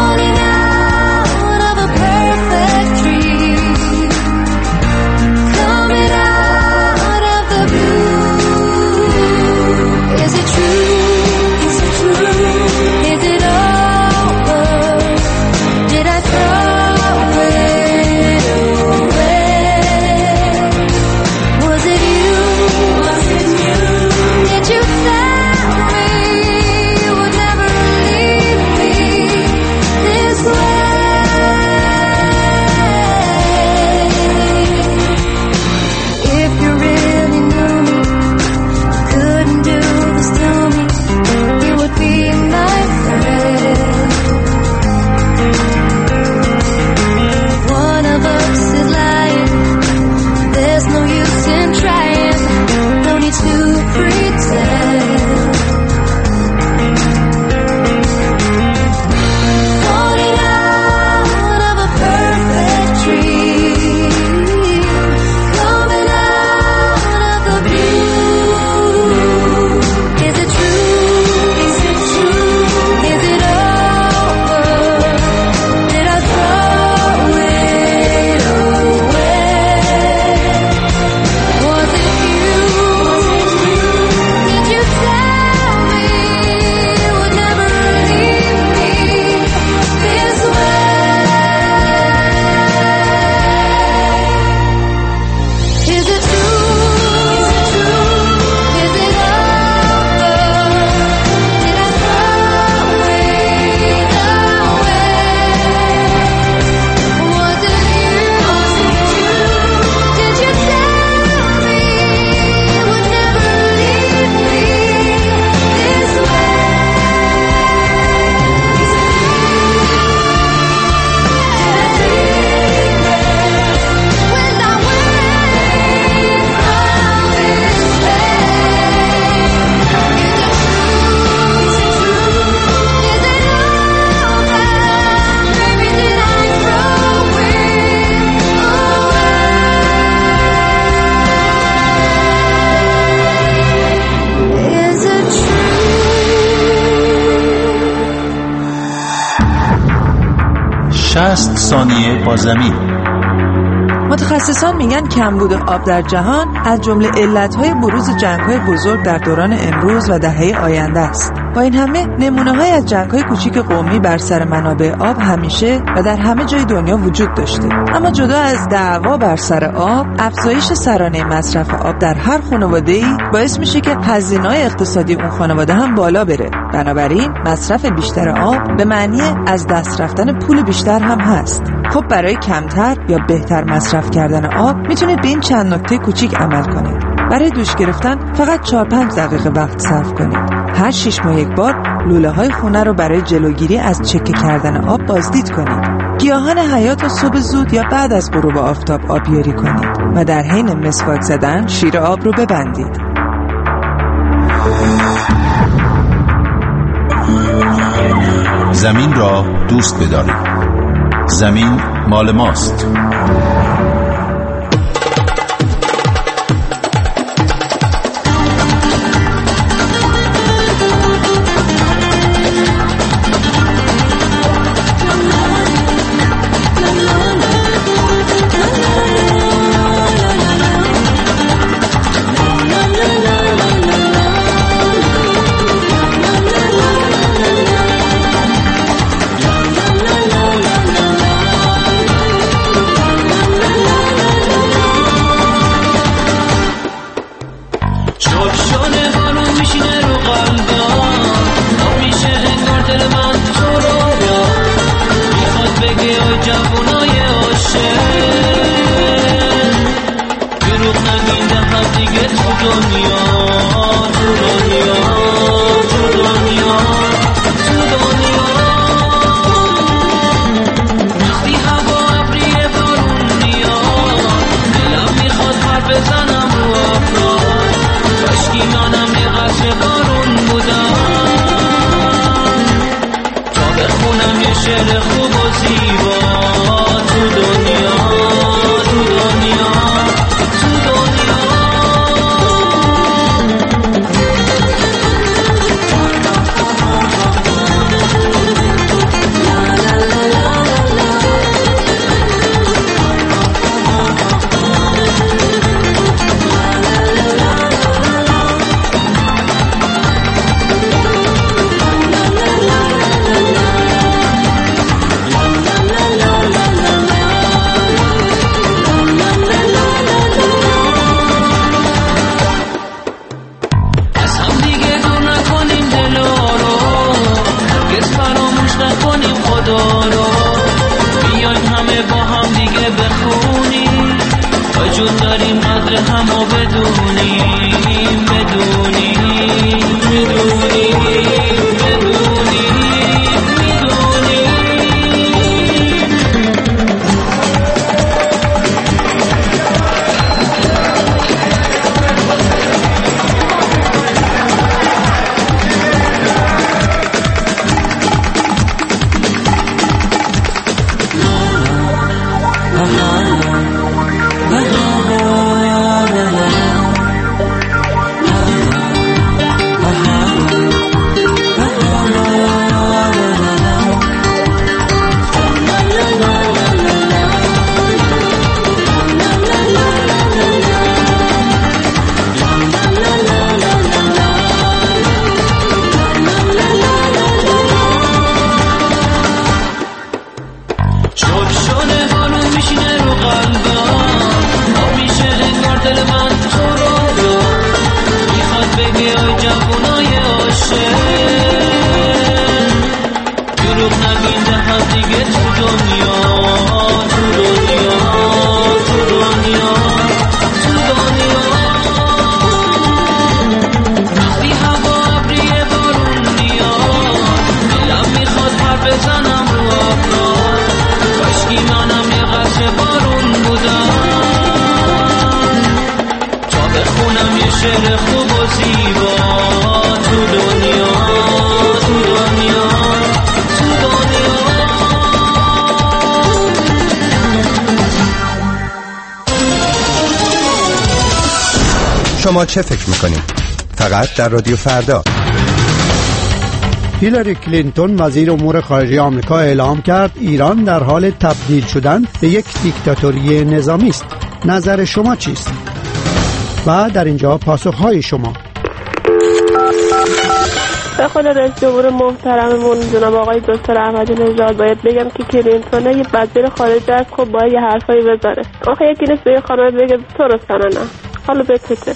[SPEAKER 18] ثانیه با زمین.
[SPEAKER 15] متخصصان میگن کمبود آب در جهان از جمله علتهای بروز جنگ‌های بزرگ در دوران امروز و دهه آینده است. با این همه نمونه‌های از جنگ‌های کوچیک قومی بر سر منابع آب همیشه و در همه جای دنیا وجود داشته. اما جدا از دعوا بر سر آب، افزایش سرانه مصرف آب در هر خانواده‌ای باعث میشه که هزینه‌های اقتصادی اون خانواده هم بالا بره. بنابراین مصرف بیشتر آب به معنی از دست رفتن پول بیشتر هم هست. خب برای کمتر یا بهتر مصرف کردن آب میتونید به این چند نکته کوچیک عمل کنید. برای دوش گرفتن فقط چهار پنج دقیقه وقت صرف کنید. هر شش ماه یک بار لوله های خونه رو برای جلوگیری از چکه کردن آب بازدید کنید. گیاهان حیات رو صبح زود یا بعد از غروب آفتاب آبیاری کنید و در حین مسواک زدن شیر آب رو ببندید.
[SPEAKER 18] زمین را دوست بدارید. زمین مال ماست.
[SPEAKER 13] شعر خوب و زیبا تو دنیا تو دنیا تو دنیا.
[SPEAKER 19] شما چه فکر میکنید؟ فقط در رادیو فردا. هیلاری کلینتون وزیر امور خارجه آمریکا اعلام کرد ایران در حال تبدیل شدن به یک دیکتاتوری نظامی است. نظر شما چیست؟ و در اینجا پاسخهای شما.
[SPEAKER 20] به خود رئیس جمهور محترممون جناب آقای دکتر احمدی نژاد باید بگم که کلینتون یه وزیر خارجه است، خب باید یه حرفایی بزنه. آخه یکی نیست به یه خانم بگه تو رو سننه حالا به تته.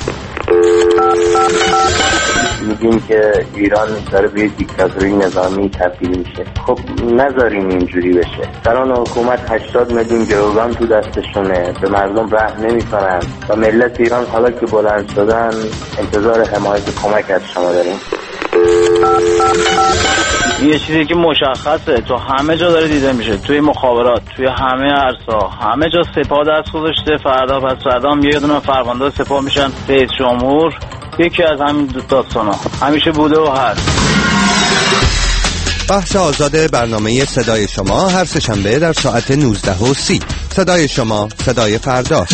[SPEAKER 21] میگیم که ایران داره به دیکتاتوری نظامی تبدیل میشه. خب نذاریم اینجوری بشه. سران حکومت هشتاد میلیون گروگان تو دستشونه، به مردم رحم نمیکنن و ملت ایران حالا که بلند شدن انتظار حمایت کمک از شما داریم.
[SPEAKER 22] یه چیزی که مشخصه تو همه جا داره دیده میشه، توی مخابرات، توی همه عرصه‌ها، همه جا سپاه دست گذاشته. فردا پس فردا هم یه دونه فرمانده سپاه میشن رئیس جمهور. یکی از همین داستانا همیشه بوده و هست.
[SPEAKER 23] بحث آزاد برنامه صدای شما هر سه‌شنبه در ساعت نوزده و سی. صدای شما، صدای فردا.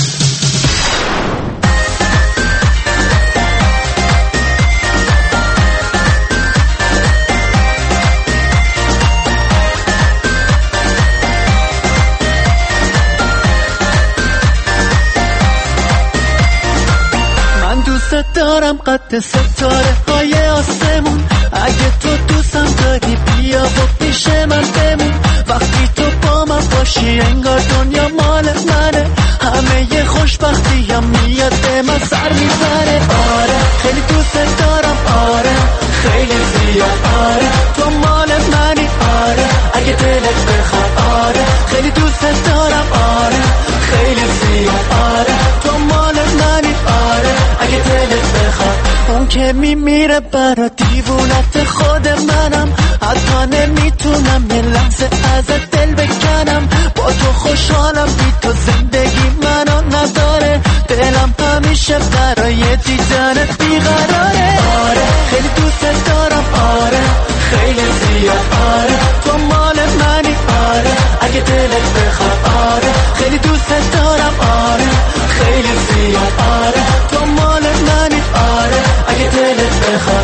[SPEAKER 13] دارم قد ستاره های آسمون، اگه تو دوستم داری بیا و پیش من بمون. وقتی تو با من باشی انگار دنیا مال منه، همه ی خوشبختی هم میاد به من سر میزنه. آره خیلی دوست دارم، آره خیلی زیاد، آره تو مال منی، آره اگه دلت بخواد، آره خیلی دوست دارم، آره خیلی زیاد، آره تو مال منی، آره اگه دلت بخواد. اون که میمیره برا دیوونت خود منم، حتی نمیتونم یه لحظه ازت دل بکنم. با تو خوشحالم، بی تو زندگی منو نداره. دلم همیشه برای دیدنت بیقراره. آره خیلی دوست دارم، آره خیلی زیاد، آره تو مال منی، آره اگه دلت بخواد، آره خیلی دوست دارم، آره خیلی زیاد، آره تو مال منی، آره اگه دلت بخواد.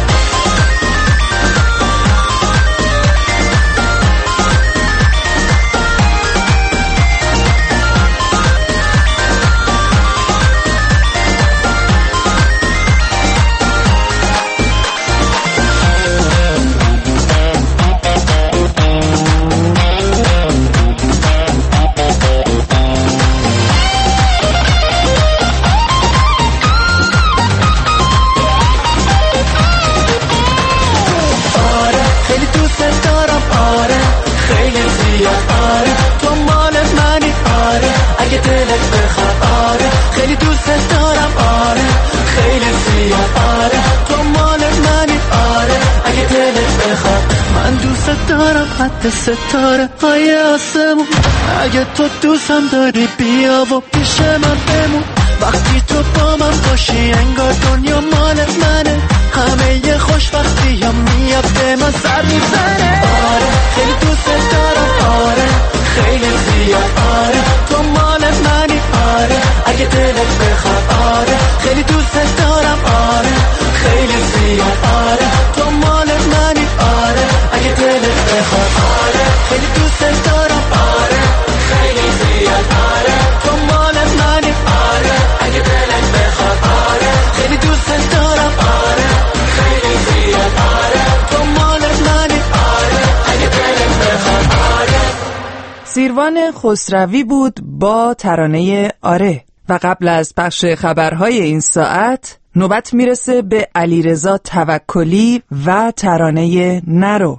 [SPEAKER 13] قد ستاره های آسمون، اگه تو دوستم داری بیا و پیش من بمون. وقتی تو با من باشی انگار دنیا مال منه، همه ی خوشبختی هم میاد به من سر میزنه. آره خیلی دوست دارم، آره خیلی زیاد، آره تو مال منی، آره اگه دلت بخواد، آره خیلی دوست دارم، آره خیلی زیاد، آره تو مال منی، آره اگه دلت بخواد، آره خیلی دوست دارم، آره خیلی زیاد، آره تو مال منی، آره اگه دلت بخواد، آره خیلی دوست دارم، آره خیلی زیاد، آره تو مال منی، آره اگه دلت بخواد، آره.
[SPEAKER 15] سیروان خسروی بود با ترانه آره. و قبل از پخش خبرهای این ساعت نوبت میرسه به علیرضا توکلی و ترانه نرو.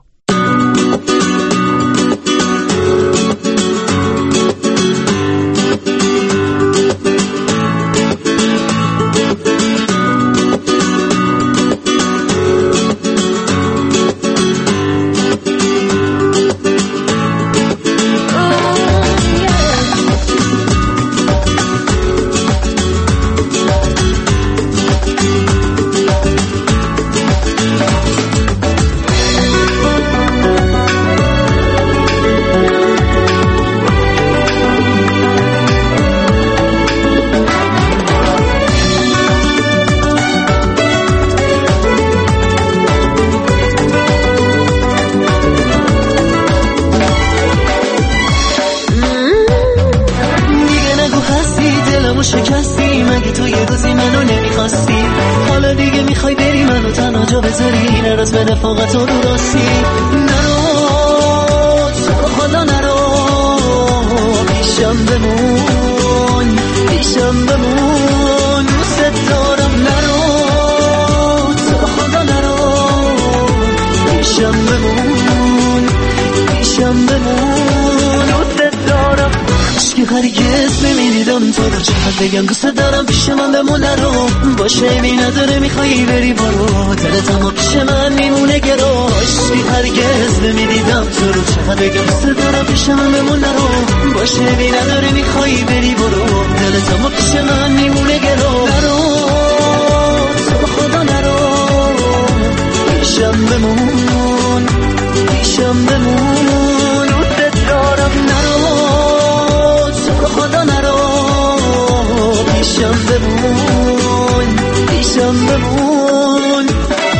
[SPEAKER 13] روزی منو نمیخواستی، حالا دیگه میخوای بری منو تنها جا بذاری، نرس به رفاقت و رو راستی. نرو تو رو خدا نرو، پیشم بمون پیشم بمون، دوست دارم. نرو تو رو خدا نرو، پیشم بمون پیشم بمون، دوست دارم. که هرگز نمیدیدم تو رو، چقدر بگم دوست دارم پیش من بمون. نرو باشه بی نداره میخوایی بری برو، دلت اما پیش من میمونه گرو. عشقی هرگز نمیدیدم تو رو، چقدر بگم دوست دارم پیش من بمون. نرو باشه بی نداره میخوایی بری برو، دلت اما پیش من میمونه گرو. نرو تو خدا نرو، پیشم بمون پیشم بمون، دوست دارم. نرو خدا نرو، پیشم بمون پیشم بمون.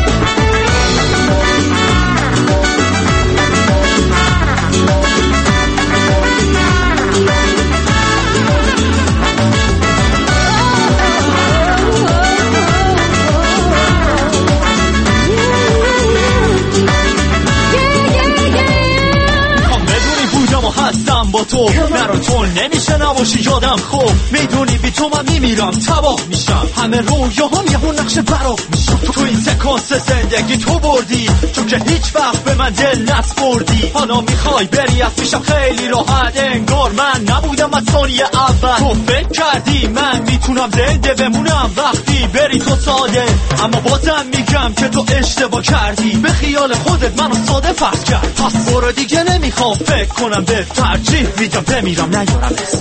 [SPEAKER 16] هستم با تو، نرو تو نمیشه نباشی یادم. خوب میدونی بی تو من میمیرم، تباه میشم، همه رویاهم یه اون نقش براب میشم. تو این سکانس زندگی تو بردی، چون که هیچ وقت به من دل نسپردی. حالا میخوای بری از پیشم خیلی راحت، انگار من نبودم از ثانیه اول. تو فکر کردی من میتونم زنده بمونم وقتی بری تو ساده، اما بازم میگم که تو اشتباه کردی، به خیال خودت منو ساده فرض کرد. پس برو دیگه نمیخوام فکر کنم، به ترجیح میدم بمیرم نیارم اسم.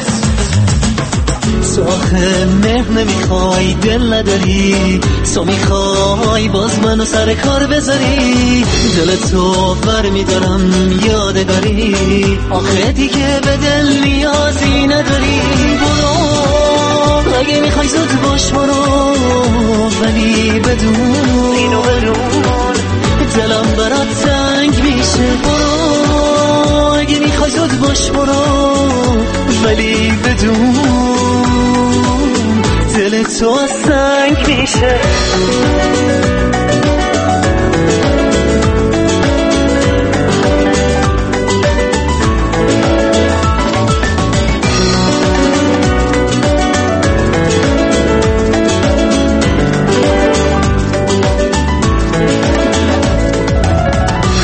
[SPEAKER 13] تو آخه مهر نمیخوای، دل نداری، تو میخوای باز منو سر کار بذاری، دل تو بر میدارم یادگاری، آخه دیگه به دل نیازی نداری. برو اگه میخوای زود باش برو، ولی بدون اینو بدون دلم برات تنگ میشه. برو اگه میخوای زود باش برو، ولی بدون دل تو سنگ میشه.